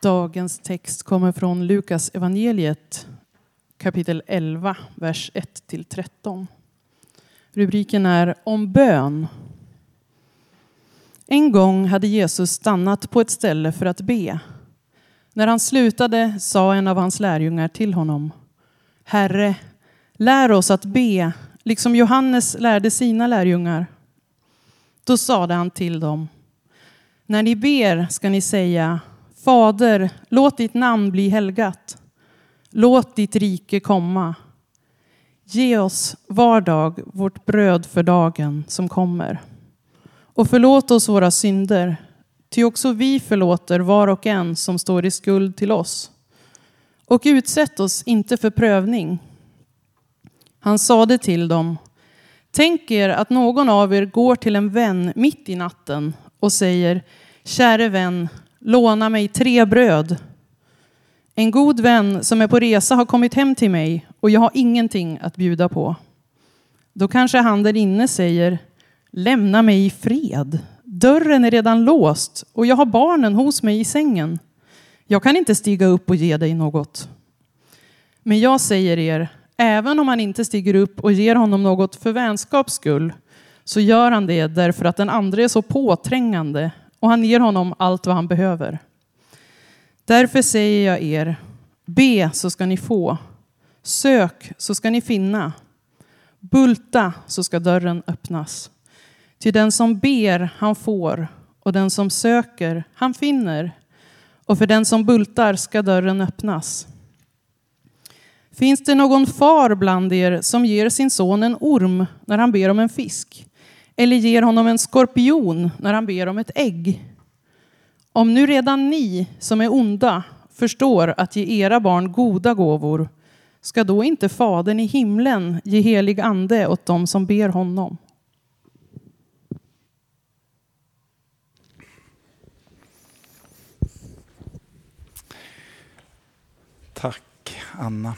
Dagens text kommer från Lukas evangeliet kapitel 11, vers 1-13. Rubriken är om bön. En gång hade Jesus stannat på ett ställe för att be. När han slutade sa en av hans lärjungar till honom: Herre, lär oss att be, liksom Johannes lärde sina lärjungar. Då sade han till dem: När ni ber ska ni säga: Fader, låt ditt namn bli helgat. Låt ditt rike komma. Ge oss var dag vårt bröd för dagen som kommer. Och förlåt oss våra synder, ty också vi förlåter var och en som står i skuld till oss. Och utsätt oss inte för prövning. Han sade till dem: Tänk er att någon av er går till en vän mitt i natten och säger: Käre vän, låna mig 3 bröd. En god vän som är på resa har kommit hem till mig och jag har ingenting att bjuda på. Då kanske han där inne säger: Lämna mig i fred. Dörren är redan låst och jag har barnen hos mig i sängen. Jag kan inte stiga upp och ge dig något. Men jag säger er, även om han inte stiger upp och ger honom något för vänskaps skull, så gör han det därför att den andra är så påträngande och han ger honom allt vad han behöver. Därför säger jag er, be så ska ni få. Sök så ska ni finna. Bulta så ska dörren öppnas. Till den som ber han får, och den som söker han finner. Och för den som bultar ska dörren öppnas. Finns det någon far bland er som ger sin son en orm när han ber om en fisk? Eller ger honom en skorpion när han ber om ett ägg? Om nu redan ni som är onda förstår att ge era barn goda gåvor, ska då inte Fadern i himlen ge helig ande åt dem som ber honom? Tack, Anna.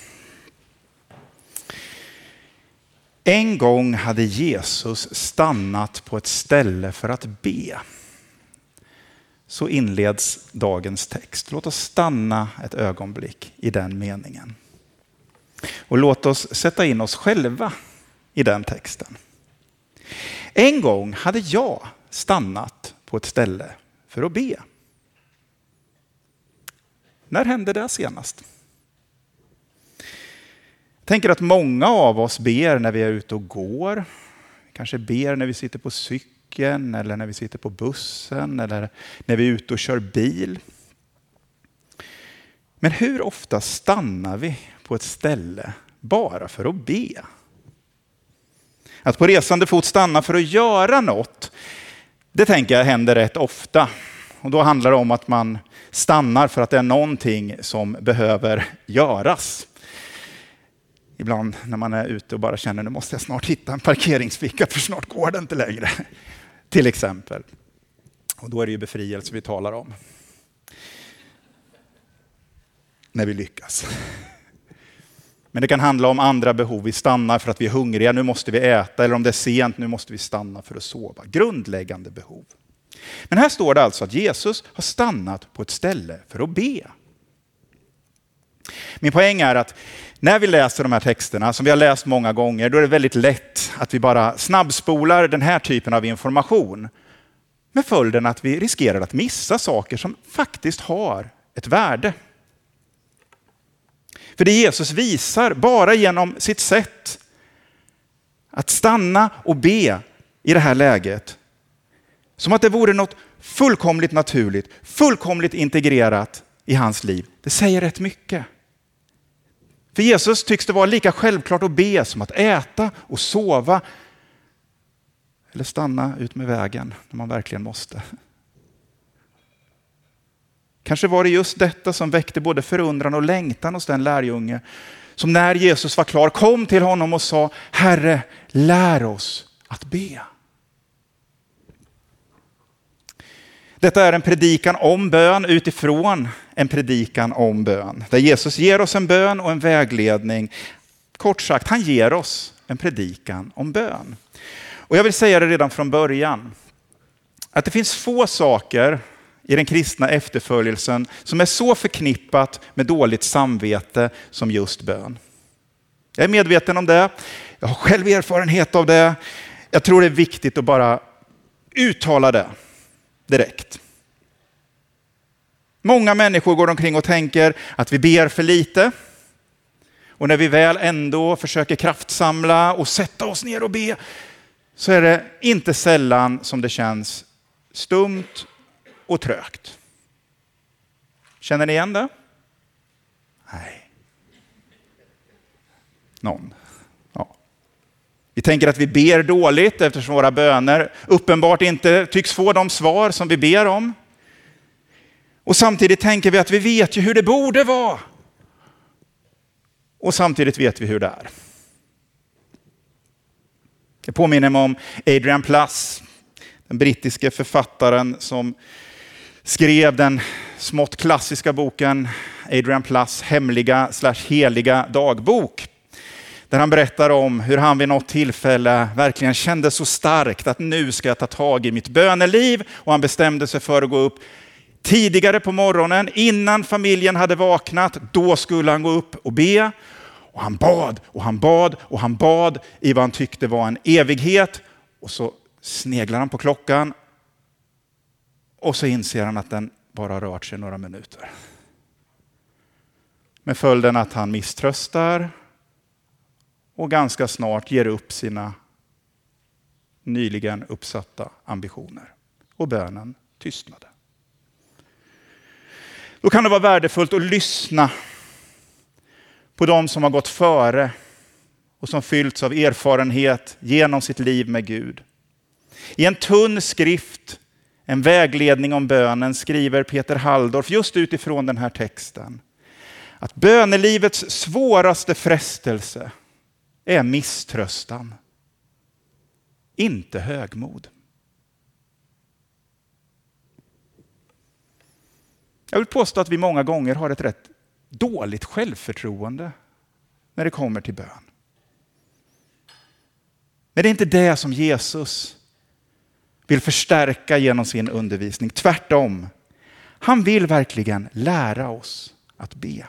En gång hade Jesus stannat på ett ställe för att be. Så inleds dagens text. Låt oss stanna ett ögonblick i den meningen. Och låt oss sätta in oss själva i den texten. En gång hade jag stannat på ett ställe för att be. När hände det senast? Jag tänker att många av oss ber när vi är ute och går. Kanske ber när vi sitter på cykeln eller när vi sitter på bussen eller när vi är ute och kör bil. Men hur ofta stannar vi på ett ställe bara för att be? Att på resande fot stanna för att göra något, det tänker jag händer rätt ofta. Och då handlar det om att man stannar för att det är någonting som behöver göras. Ibland när man är ute och bara känner, nu måste jag snart hitta en parkeringsficka för snart går det inte längre. Till exempel. Och då är det ju befrielse vi talar om. När vi lyckas. Men det kan handla om andra behov. Vi stannar för att vi är hungriga, nu måste vi äta. Eller om det är sent, nu måste vi stanna för att sova. Grundläggande behov. Men här står det alltså att Jesus har stannat på ett ställe för att be. Min poäng är att när vi läser de här texterna, som vi har läst många gånger, då är det väldigt lätt att vi bara snabbspolar den här typen av information. Med följden att vi riskerar att missa saker som faktiskt har ett värde. För det Jesus visar bara genom sitt sätt att stanna och be i det här läget, som att det vore något fullkomligt naturligt, fullkomligt integrerat i hans liv. Det säger rätt mycket. För Jesus tycks det vara lika självklart att be som att äta och sova. Eller stanna ut med vägen när man verkligen måste. Kanske var det just detta som väckte både förundran och längtan hos den lärjunge som när Jesus var klar kom till honom och sa: Herre, lär oss att be. Detta är en predikan om bön utifrån en predikan om bön. Där Jesus ger oss en bön och en vägledning. Kort sagt, han ger oss en predikan om bön. Och jag vill säga det redan från början. Att det finns få saker i den kristna efterföljelsen som är så förknippat med dåligt samvete som just bön. Jag är medveten om det. Jag har själv erfarenhet av det. Jag tror det är viktigt att bara uttala det direkt. Många människor går omkring och tänker att vi ber för lite. Och när vi väl ändå försöker kraftsamla och sätta oss ner och be, så är det inte sällan som det känns stumt och trögt. Känner ni igen det? Nej. Någon? Ja. Vi tänker att vi ber dåligt eftersom våra böner uppenbart inte tycks få de svar som vi ber om. Och samtidigt tänker vi att vi vet ju hur det borde vara. Och samtidigt vet vi hur det är. Jag påminner mig om Adrian Plass, den brittiske författaren som skrev den smått klassiska boken Adrian Plass hemliga/heliga dagbok. Där han berättar om hur han vid något tillfälle verkligen kände så starkt att nu ska jag ta tag i mitt böneliv. Och han bestämde sig för att gå upp tidigare på morgonen innan familjen hade vaknat. Då skulle han gå upp och be. Och han bad och han bad och han bad i vad han tyckte var en evighet. Och så sneglar han på klockan. Och så inser han att den bara rört sig några minuter. Med följden att han misströstar. Och ganska snart ger upp sina nyligen uppsatta ambitioner. Och bönen tystnade. Då kan det vara värdefullt att lyssna på de som har gått före och som fyllts av erfarenhet genom sitt liv med Gud. I en tunn skrift, en vägledning om bönen, skriver Peter Halldorf just utifrån den här texten att bönelivets svåraste frestelse är misströstan, inte högmod. Jag vill påstå att vi många gånger har ett rätt dåligt självförtroende när det kommer till bön. Men det är inte det som Jesus vill förstärka genom sin undervisning. Tvärtom, han vill verkligen lära oss att be.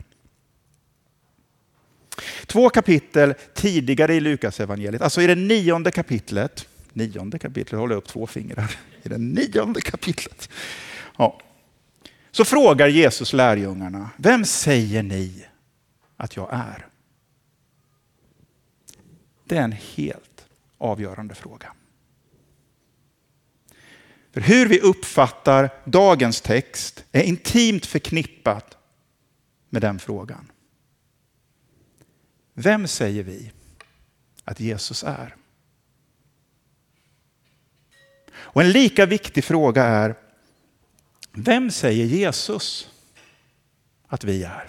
2 kapitel tidigare i Lukas evangeliet, alltså i det 9:e kapitlet, håller jag upp 2 fingrar, i det 9:e kapitlet. Ja. Så frågar Jesus lärjungarna, vem säger ni att jag är? Det är en helt avgörande fråga. För hur vi uppfattar dagens text är intimt förknippat med den frågan. Vem säger vi att Jesus är? Och en lika viktig fråga är, vem säger Jesus att vi är?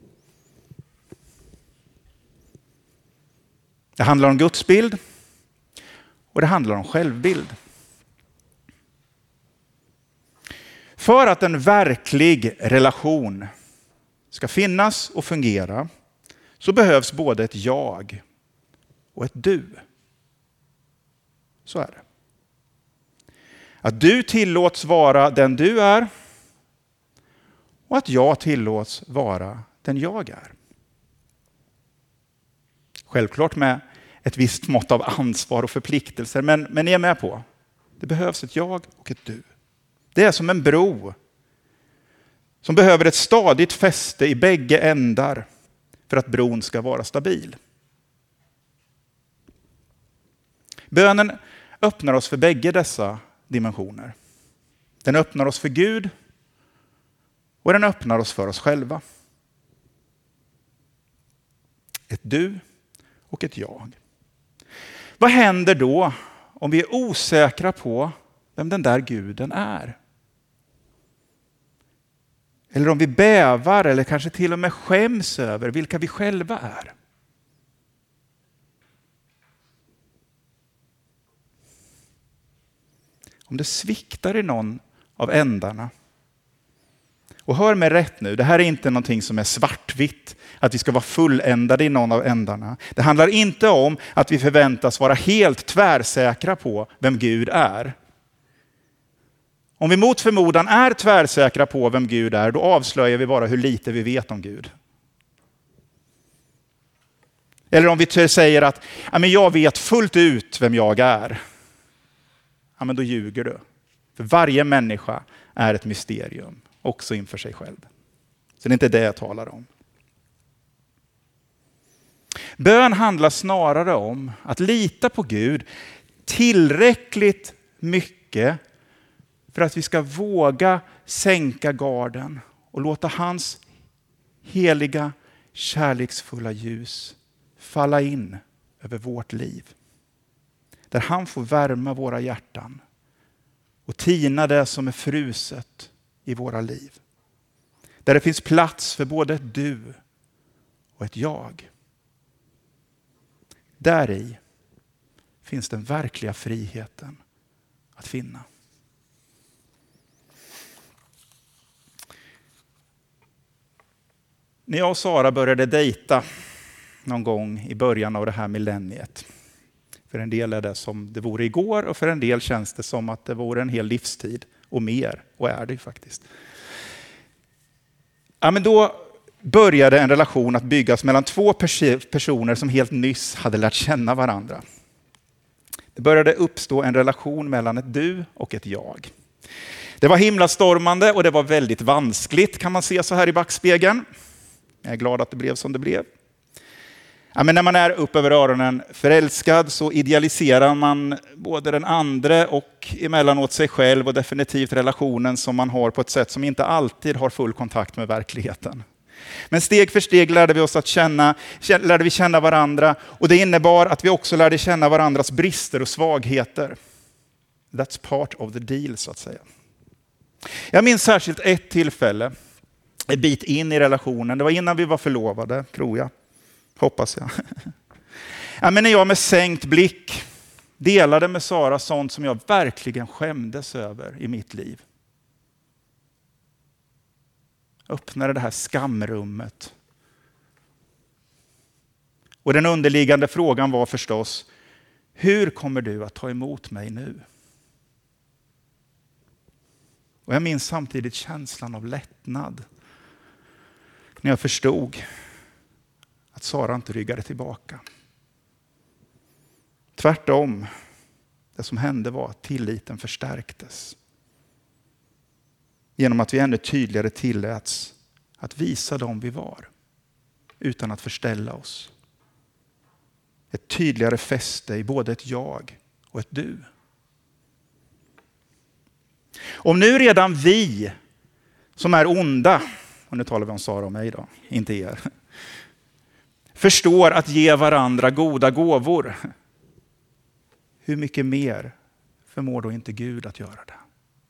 Det handlar om Guds bild och det handlar om självbild. För att en verklig relation ska finnas och fungera så behövs både ett jag och ett du. Så är det. Att du tillåts vara den du är och att jag tillåts vara den jag är. Självklart med ett visst mått av ansvar och förpliktelser, men ni är med på. Det behövs ett jag och ett du. Det är som en bro som behöver ett stadigt fäste i bägge ändar för att bron ska vara stabil. Bönen öppnar oss för bägge dessa dimensioner. Den öppnar oss för Gud och den öppnar oss för oss själva. Ett du och ett jag. Vad händer då om vi är osäkra på vem den där guden är? Eller om vi bävar eller kanske till och med skäms över vilka vi själva är? Om det sviktar i någon av ändarna. Och hör mig rätt nu, det här är inte någonting som är svartvitt. Att vi ska vara fulländade i någon av ändarna. Det handlar inte om att vi förväntas vara helt tvärsäkra på vem Gud är. Om vi mot förmodan är tvärsäkra på vem Gud är, då avslöjar vi bara hur lite vi vet om Gud. Eller om vi säger att jag vet fullt ut vem jag är. Ja, men då ljuger du. För varje människa är ett mysterium, också inför sig själv. Så det är inte det jag talar om. Bön handlar snarare om att lita på Gud tillräckligt mycket för att vi ska våga sänka garden och låta hans heliga, kärleksfulla ljus falla in över vårt liv. Där han får värma våra hjärtan och tina det som är fruset i våra liv. Där det finns plats för både ett du och ett jag. Där i finns den verkliga friheten att finna. När jag och Sara började dejta någon gång i början av det här millenniet. För en del är det som det vore igår och för en del känns det som att det vore en hel livstid och mer. Och är det ju faktiskt. Ja, men då började en relation att byggas mellan två personer som helt nyss hade lärt känna varandra. Det började uppstå en relation mellan ett du och ett jag. Det var himlastormande och det var väldigt vanskligt kan man se så här i backspegeln. Jag är glad att det blev som det blev. Ja, men när man är upp över öronen förälskad så idealiserar man både den andra och emellanåt sig själv och definitivt relationen som man har på ett sätt som inte alltid har full kontakt med verkligheten. Men steg för steg lärde vi oss att känna varandra och det innebar att vi också lärde känna varandras brister och svagheter. That's part of the deal så att säga. Jag minns särskilt ett tillfälle, en bit in i relationen. Det var innan vi var förlovade, tror jag. Hoppas jag. Ja, men när jag med sänkt blick delade med Sara sånt som jag verkligen skämdes över i mitt liv. Öppnade det här skamrummet. Och den underliggande frågan var förstås, hur kommer du att ta emot mig nu? Och jag minns samtidigt känslan av lättnad. När jag förstod att Sara inte ryggade tillbaka. Tvärtom, det som hände var att tilliten förstärktes. Genom att vi ännu tydligare tilläts att visa dem vi var. Utan att förställa oss. Ett tydligare fäste i både ett jag och ett du. Om nu redan vi som är onda, och nu talar vi om Sara och mig då, inte er, förstår att ge varandra goda gåvor. Hur mycket mer förmår då inte Gud att göra det?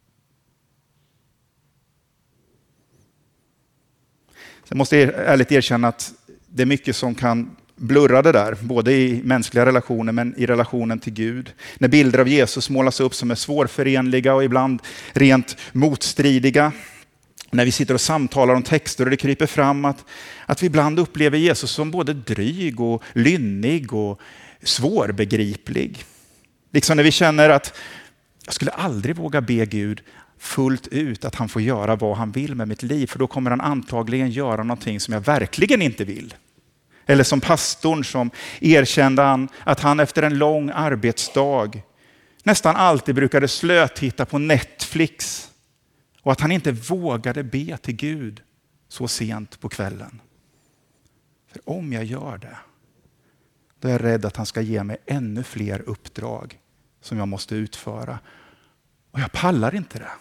Jag måste ärligt erkänna att det är mycket som kan blurra det där. Både i mänskliga relationer men i relationen till Gud. När bilder av Jesus målas upp som är svårförenliga och ibland rent motstridiga. När vi sitter och samtalar om texter och det kryper fram att vi ibland upplever Jesus som både dryg och lynnig och svårbegriplig. Liksom när vi känner att jag skulle aldrig våga be Gud fullt ut att han får göra vad han vill med mitt liv. För då kommer han antagligen göra någonting som jag verkligen inte vill. Eller som pastorn som erkände att han efter en lång arbetsdag nästan alltid brukade slötitta på Netflix. Och att han inte vågade be till Gud så sent på kvällen. För om jag gör det, då är jag rädd att han ska ge mig ännu fler uppdrag som jag måste utföra. Och jag pallar inte det.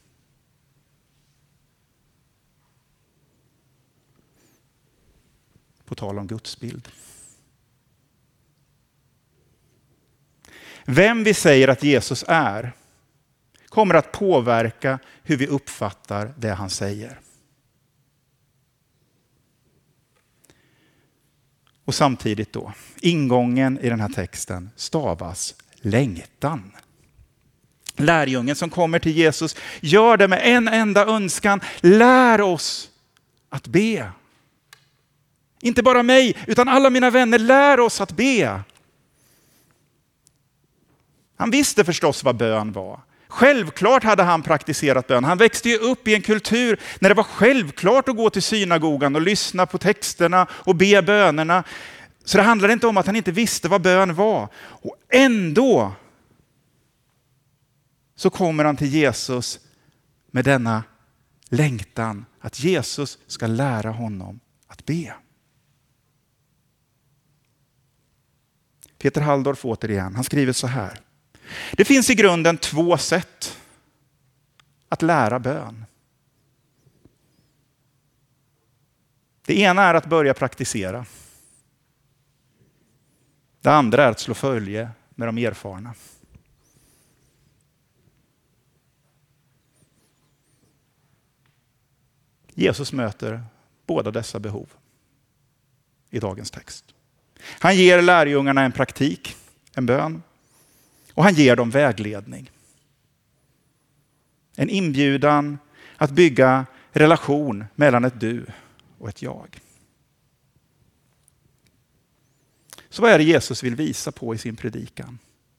På tal om Guds bild. Vem vi säger att Jesus är kommer att påverka hur vi uppfattar det han säger. Och samtidigt då, ingången i den här texten stavas längtan. Lärjungen som kommer till Jesus gör det med en enda önskan. Lär oss att be. Inte bara mig, utan alla mina vänner, lär oss att be. Han visste förstås vad bön var. Självklart hade han praktiserat bön. Han växte ju upp i en kultur när det var självklart att gå till synagogan och lyssna på texterna och be bönerna. Så det handlade inte om att han inte visste vad bön var. Och ändå så kommer han till Jesus med denna längtan att Jesus ska lära honom att be. Peter Halldorf återigen, han skriver så här. Det finns i grunden 2 sätt att lära bön. Det ena är att börja praktisera. Det andra är att slå följe med de erfarna. Jesus möter båda dessa behov i dagens text. Han ger lärjungarna en praktik, en bön, och han ger dem vägledning. En inbjudan att bygga relation mellan ett du och ett jag. Så vad är det Jesus vill visa på i sin predikan?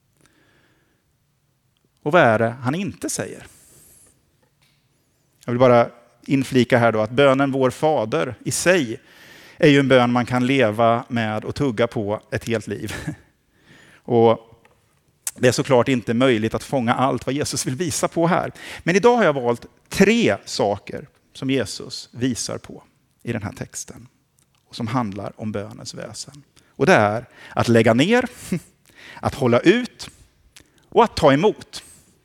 Och vad är det han inte säger? Jag vill bara inflika här då att bönen Vår Fader i sig är ju en bön man kan leva med och tugga på ett helt liv. Och det är såklart inte möjligt att fånga allt vad Jesus vill visa på här. Men idag har jag valt 3 saker som Jesus visar på i den här texten. Och som handlar om bönens väsen. Och det är att lägga ner, att hålla ut och att ta emot.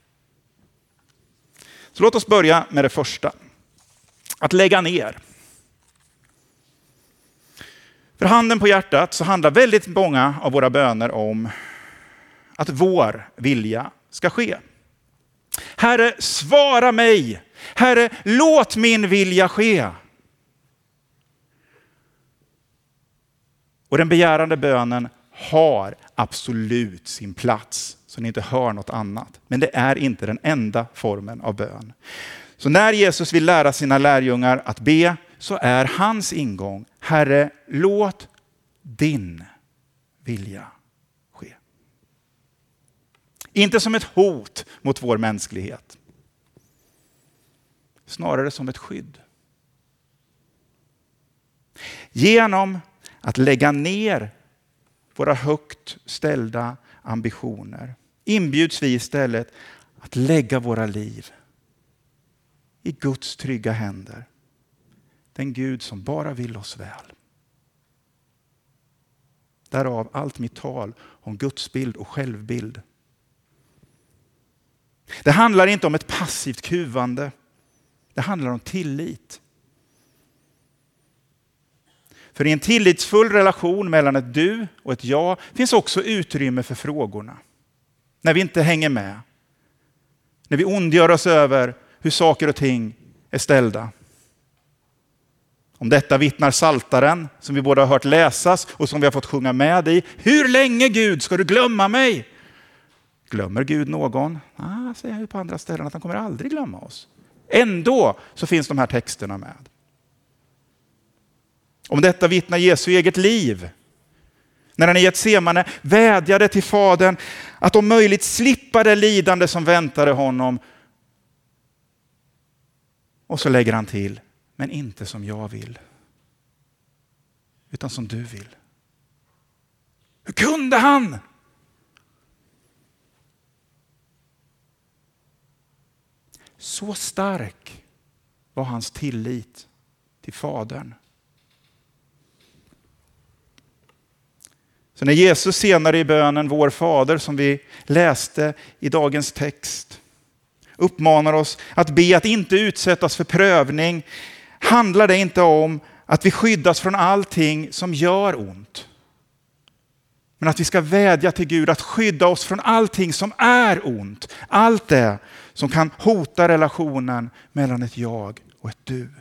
Så låt oss börja med det första. Att lägga ner. För handen på hjärtat så handlar väldigt många av våra böner om att vår vilja ska ske. Herre, svara mig. Herre, låt min vilja ske. Och den begärande bönen har absolut sin plats, så ni inte hör något annat. Men det är inte den enda formen av bön. Så när Jesus vill lära sina lärjungar att be, så är hans ingång: Herre, låt din vilja ske. Inte som ett hot mot vår mänsklighet. Snarare som ett skydd. Genom att lägga ner våra högt ställda ambitioner inbjuds vi istället att lägga våra liv i Guds trygga händer. Den Gud som bara vill oss väl. Därav allt mitt tal om Guds bild och självbild. Det handlar inte om ett passivt kuvande. Det handlar om tillit. För i en tillitsfull relation mellan ett du och ett jag finns också utrymme för frågorna. När vi inte hänger med. När vi ondgör oss över hur saker och ting är ställda. Om detta vittnar Psaltaren, som vi båda har hört läsas och som vi har fått sjunga med i. Hur länge, Gud, ska du glömma mig? Glömmer Gud någon? Säger han ju på andra ställen att han kommer aldrig glömma oss. Ändå så finns de här texterna med. Om detta vittnar Jesu eget liv. När han i Getsemane vädjade till Fadern att om möjligt slippa det lidande som väntade honom. Och så lägger han till: men inte som jag vill, utan som du vill. Hur kunde han? Så stark var hans tillit till Fadern. Så när Jesus senare i bönen Vår Fader, som vi läste i dagens text, uppmanar oss att be att inte utsättas för prövning, handlar det inte om att vi skyddas från allting som gör ont. Men att vi ska vädja till Gud att skydda oss från allting som är ont. Allt det som kan hota relationen mellan ett jag och ett du.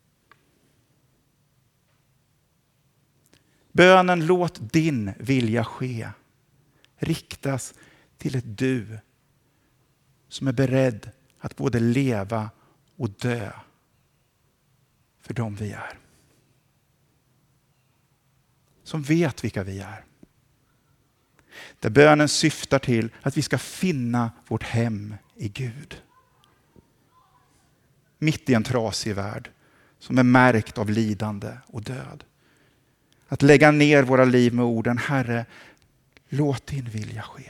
Bönen låt din vilja ske riktas till ett du som är beredd att både leva och dö för dem vi är. Som vet vilka vi är. Där bönen syftar till att vi ska finna vårt hem i Gud. Mitt i en trasig värld som är märkt av lidande och död. Att lägga ner våra liv med orden: Herre, låt din vilja ske.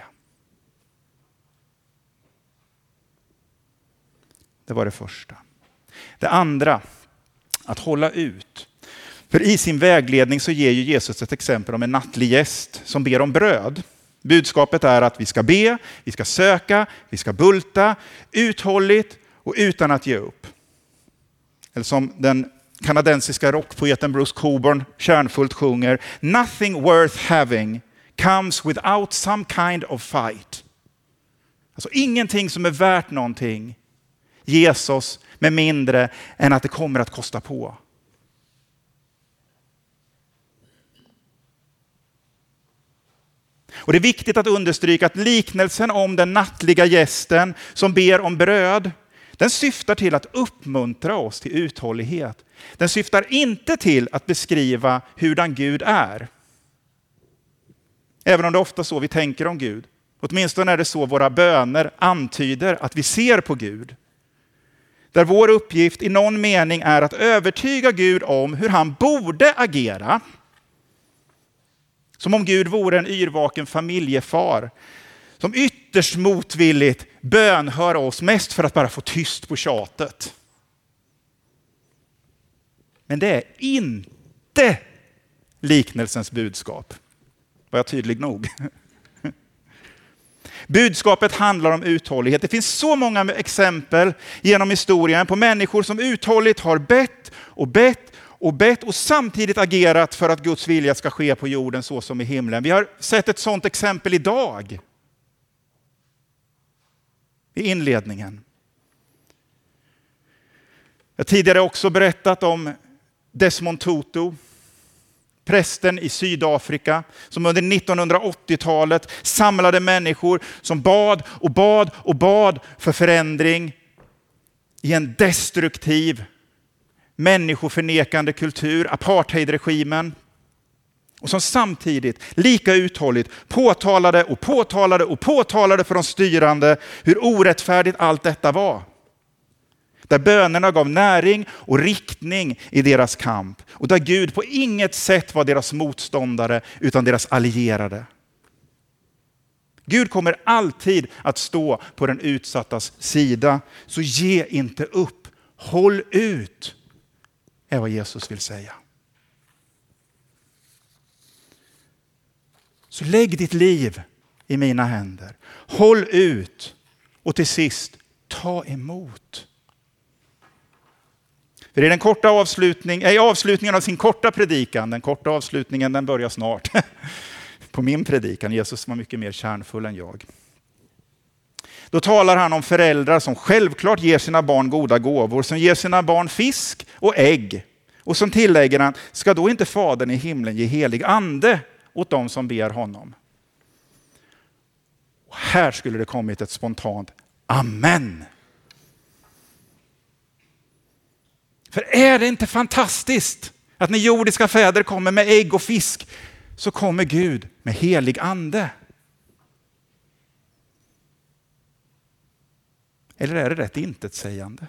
Det var det första. Det andra, att hålla ut. För i sin vägledning så ger ju Jesus ett exempel om en nattlig gäst som ber om bröd. Budskapet är att vi ska be, vi ska söka, vi ska bulta, uthålligt och utan att ge upp. Eller som den kanadensiska rockpoeten Bruce Cockburn kärnfullt sjunger: Nothing worth having comes without some kind of fight. Alltså ingenting som är värt någonting Jesus med mindre än att det kommer att kosta på. Och det är viktigt att understryka att liknelsen om den nattliga gästen som ber om bröd, den syftar till att uppmuntra oss till uthållighet. Den syftar inte till att beskriva hurdan Gud är. Även om det är ofta så vi tänker om Gud. Åtminstone är det så våra böner antyder att vi ser på Gud. Där vår uppgift i någon mening är att övertyga Gud om hur han borde agera. Som om Gud vore en yrvaken familjefar som ytterst motvilligt bönhör oss mest för att bara få tyst på tjatet. Men det är inte liknelsens budskap. Var jag tydlig nog? Budskapet handlar om uthållighet. Det finns så många exempel genom historien på människor som uthålligt har bett och bett och bett och samtidigt agerat för att Guds vilja ska ske på jorden så som i himlen. Vi har sett ett sådant exempel idag. I inledningen. Jag har tidigare också berättat om Desmond Tutu, prästen i Sydafrika som under 1980-talet samlade människor som bad och bad och bad för förändring i en destruktiv, människoförnekande kultur, apartheidregimen. Och som samtidigt lika uthålligt påtalade och påtalade och påtalade för de styrande hur orättfärdigt allt detta var. Där bönerna gav näring och riktning i deras kamp. Och där Gud på inget sätt var deras motståndare utan deras allierade. Gud kommer alltid att stå på den utsattas sida. Så ge inte upp. Håll ut. Är vad Jesus vill säga. Så lägg ditt liv i mina händer. Håll ut. Och till sist, ta emot. För i den korta avslutningen av sin korta predikan, den korta avslutningen den börjar snart på min predikan, Jesus var mycket mer kärnfull än jag. Då talar han om föräldrar som självklart ger sina barn goda gåvor, som ger sina barn fisk och ägg. Och som tillägger han, ska då inte Fadern i himlen ge helig ande åt dem som ber honom? Och här skulle det kommit ett spontant amen. För är det inte fantastiskt att när jordiska fäder kommer med ägg och fisk så kommer Gud med helig ande? Eller är det rätt intetsägande?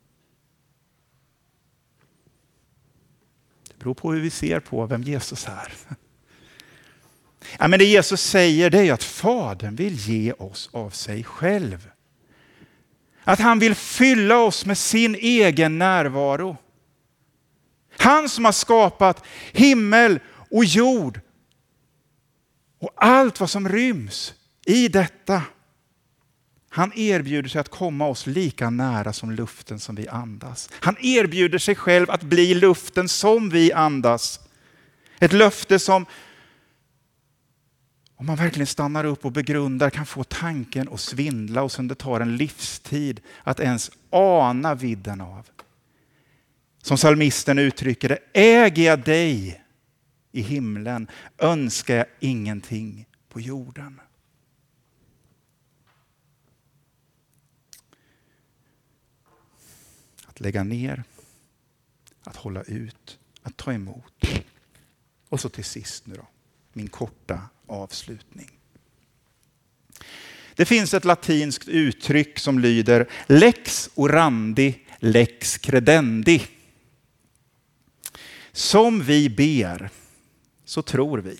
Det beror på hur vi ser på vem Jesus är. Ja, men det Jesus säger det är att Fadern vill ge oss av sig själv. Att han vill fylla oss med sin egen närvaro. Han som har skapat himmel och jord. Och allt vad som ryms i detta. Han erbjuder sig att komma oss lika nära som luften som vi andas. Han erbjuder sig själv att bli luften som vi andas. Ett löfte som, om man verkligen stannar upp och begrundar, kan få tanken att svindla och som det tar en livstid att ens ana vidden av. Som psalmisten uttrycker det, äger jag dig i himlen, önskar jag ingenting på jorden. Att lägga ner, att hålla ut, att ta emot. Och så till sist nu då, min korta avslutning. Det finns ett latinskt uttryck som lyder lex orandi, lex credendi. Som vi ber, så tror vi.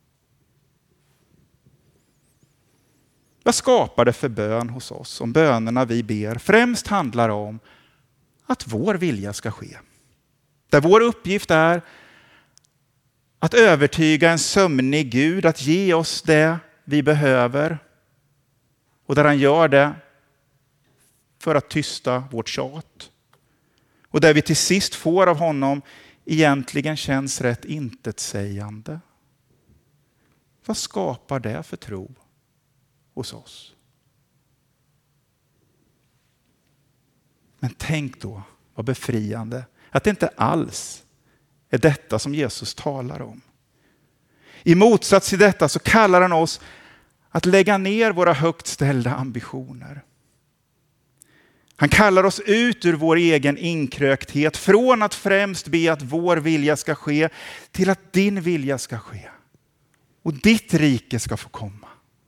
Vad skapar det för bön hos oss om bönerna vi ber främst handlar om att vår vilja ska ske? Där vår uppgift är att övertyga en sömnig Gud att ge oss det vi behöver. Och där han gör det för att tysta vårt tjat. Och där vi till sist får av honom egentligen känns rätt intetsägande. Vad skapar det för tro hos oss? Men tänk då vad befriande att det inte alls är detta som Jesus talar om. I motsats till detta så kallar han oss att lägga ner våra högt ställda ambitioner. Han kallar oss ut ur vår egen inkrökthet, från att främst be att vår vilja ska ske till att din vilja ska ske. Och ditt rike ska få komma.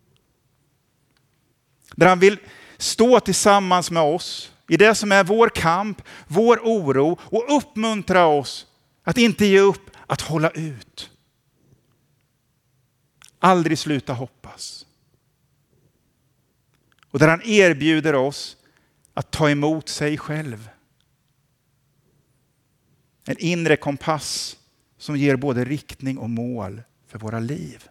Där han vill stå tillsammans med oss i det som är vår kamp, vår oro och uppmuntra oss att inte ge upp, att hålla ut. Aldrig sluta hoppas. Och där han erbjuder oss att ta emot sig själv. En inre kompass som ger både riktning och mål för våra liv.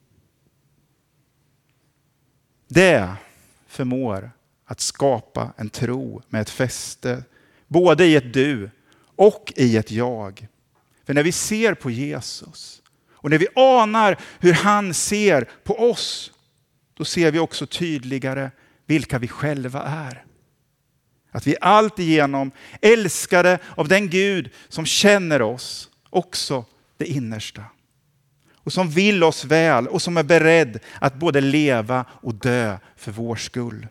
Det förmår att skapa en tro med ett fäste både i ett du och i ett jag. För när vi ser på Jesus och när vi anar hur han ser på oss, då ser vi också tydligare vilka vi själva är. Att vi alltigenom älskade av den Gud som känner oss, också det innersta. Och som vill oss väl och som är beredd att både leva och dö för vår skull.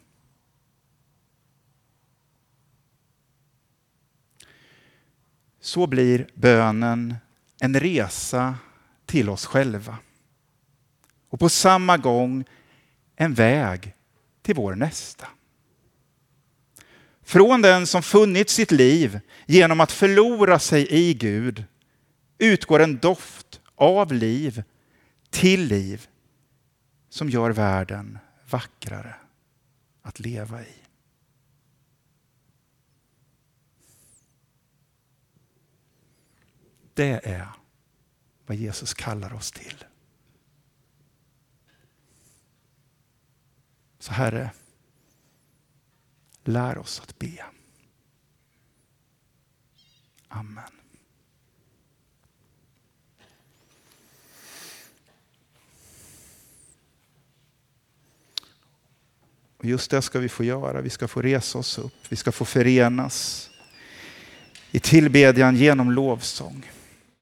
Så blir bönen en resa till oss själva. Och på samma gång en väg till vår nästa. Från den som funnit sitt liv genom att förlora sig i Gud utgår en doft av liv till liv som gör världen vackrare att leva i. Det är vad Jesus kallar oss till. Så Herre, lär oss att be. Amen. Och just det ska vi få göra. Vi ska få resa oss upp. Vi ska få förenas i tillbedjan genom lovsång.